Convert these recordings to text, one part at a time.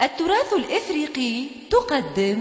التراث الإفريقي تقدم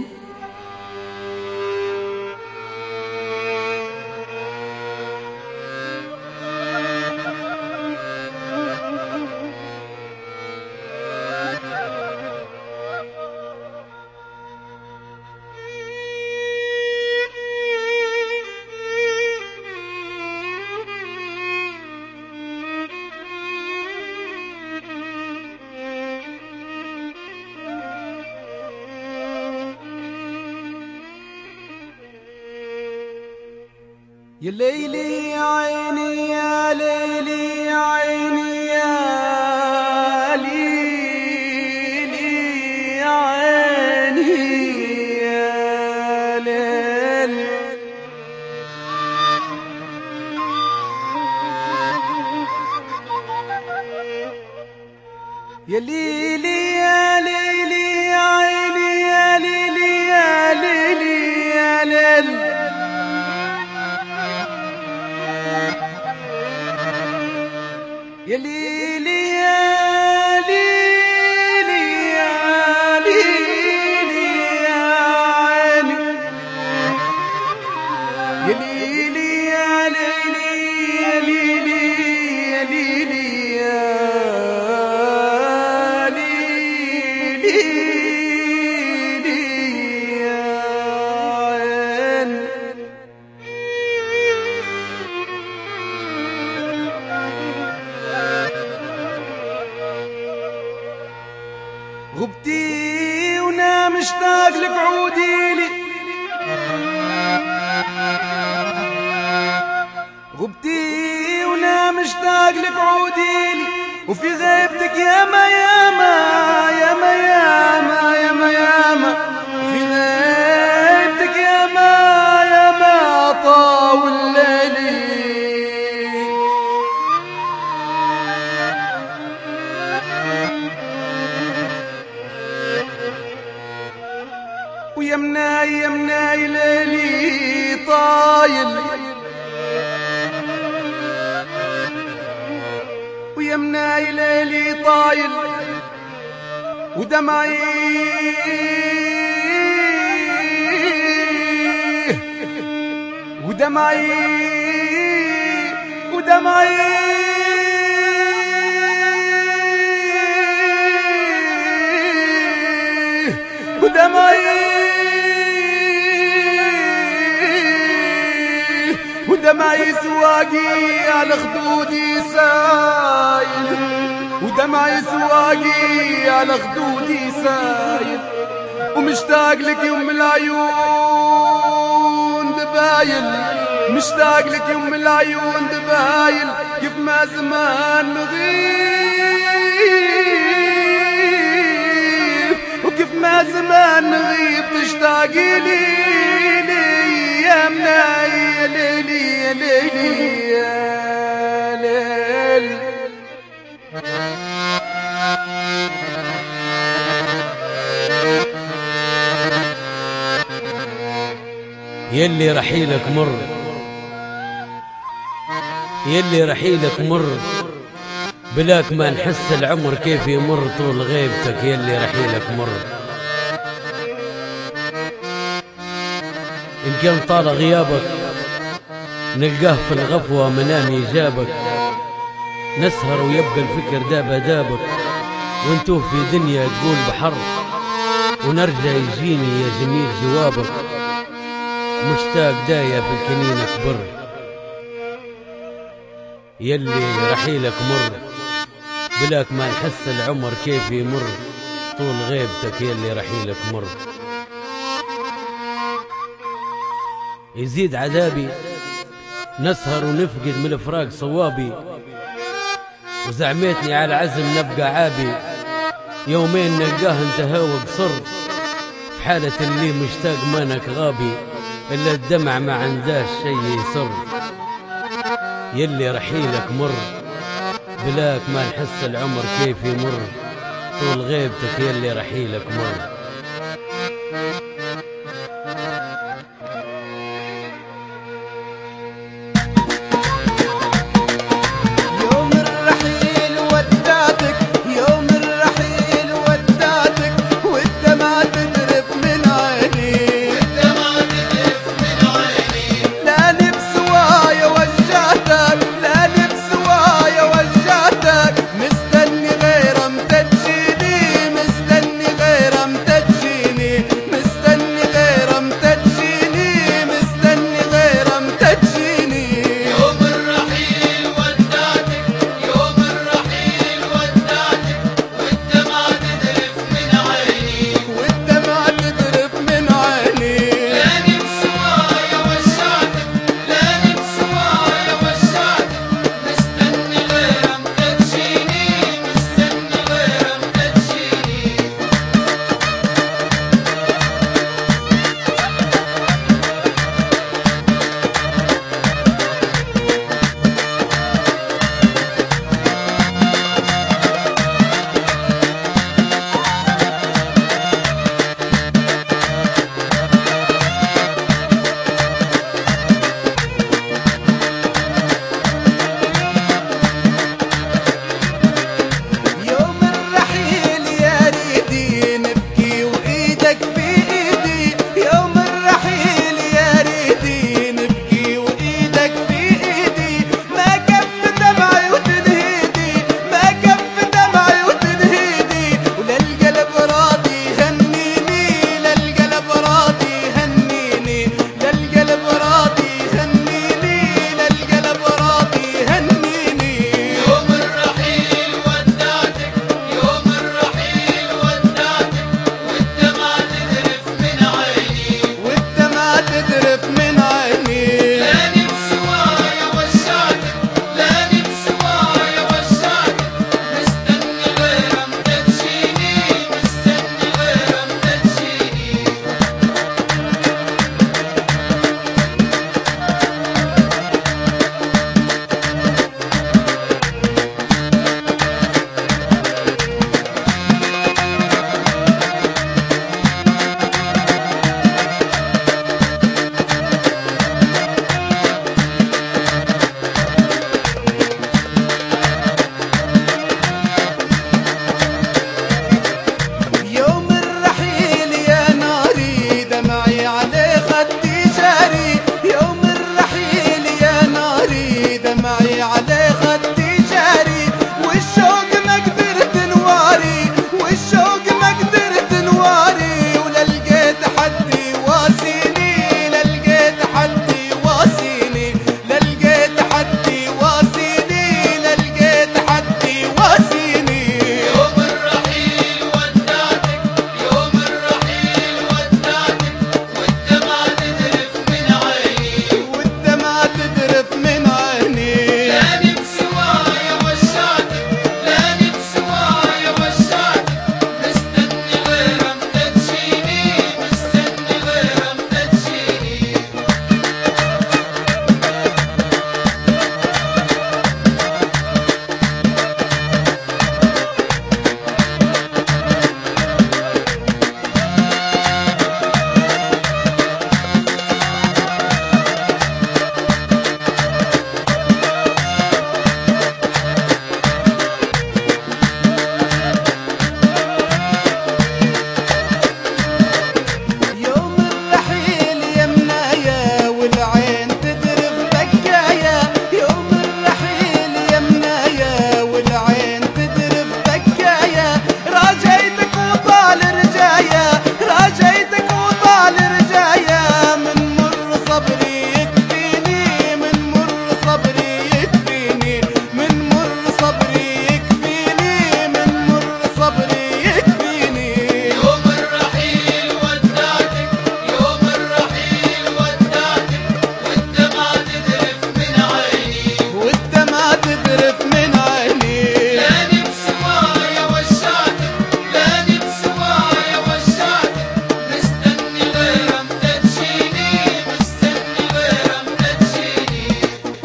يا ليلي يا عيني يا ليلي يا عيني يا ليلي يا عيني يا ليل يا ليلي يا ليلي يا عيني يا ليلي يا ليلي يا ليل يا ليلي يا ليلي يا ليلي يا عيني يا ليلي يا ليلي يا ليلي يا ليلي يا ليلي يا عيني غبتي وانا مشتاق لك عوديلي غبتي وانا مشتاق لك عوديلي وفي غيبتك ياما ياما ياما ياما ياما ياما في غيبتك ياما ياما طاول ليلي ويمناي يمناي ليلي طايل ويمناي ليلي طايل ودمعي ودمعي ودمعي ودمعي سواقي على خدودي سايل ودمعي سواقي على خدودي سايل ومشتاق لك يوم العيون دبايل مشتاق لك يوم العيون دبايل كيف ما زمان نغيب وكيف ما زمان نغيب تشتاقي لي يا مناي يا ليلي يا ليلي يا ليل يلي رحيلك مر يلي رحيلك مر بلاك ما نحس العمر كيف يمر طول غيبتك يلي رحيلك مر إن كان طال غيابك نلقاه في الغفوة منامي جابك نسهر ويبقى الفكر دابك وانتوه في دنيا تقول بحر ونرجع يجيني يا جميل جوابك مشتاق دايا في الكنين كبر يلي رحيلك مر بلاك ما نحس العمر كيف يمر طول غيبتك يلي رحيلك مر يزيد عذابي نسهر ونفقد من الفراق صوابي وزعمتني على عزم نبقى عابي يومين نلقاه انتهى وقصر في حالة اللي مشتاق مانك غابي إلا الدمع ما عنداش شي يسر يلي رحيلك مر بلاك ما نحس العمر كيف يمر طول غيبتك يلي رحيلك مر